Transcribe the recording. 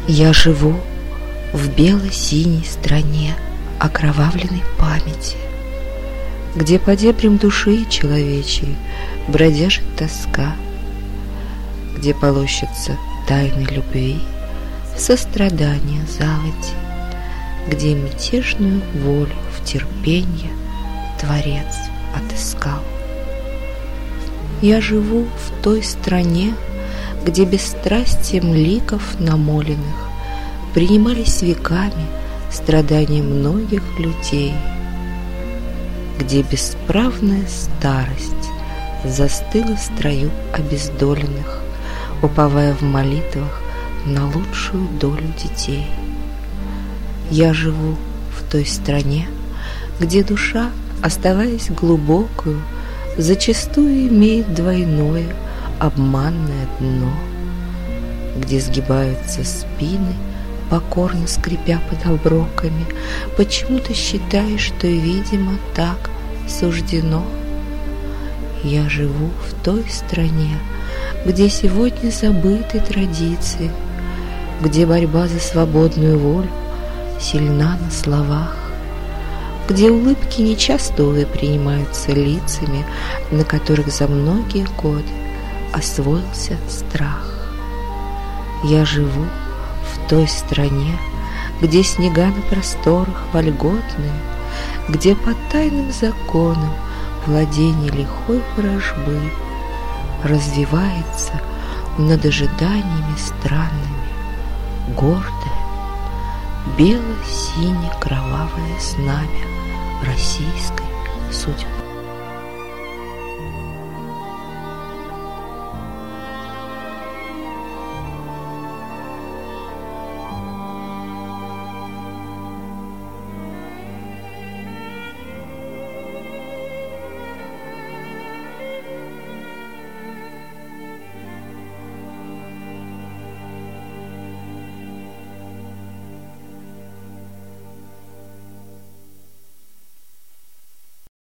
Я живу в бело-синей стране окровавленной памяти, где по дебрям души человечьей бродяжит тоска, где полощется тайны любви в сострадание заводи, где мятежную волю в терпенье Творец отыскал. Я живу в той стране, где бесстрастием ликов намоленных принимались веками страдания многих людей, где бесправная старость застыла в строю обездоленных, уповая в молитвах на лучшую долю детей. Я живу в той стране, где душа, оставаясь глубокою, зачастую имеет двойное обманное дно, где сгибаются спины, покорно скрипя под оброками, почему-то считая, что, видимо, так суждено. Я живу в той стране, где сегодня забыты традиции, где борьба за свободную волю сильна на словах, где улыбки нечасто принимаются лицами, на которых за многие годы освоился страх. Я живу в той стране, где снега на просторах вольготные, где по тайным законам владение лихой ворожбы развивается над ожиданиями странными, гордое, бело-сине-кровавое знамя российской судьбы.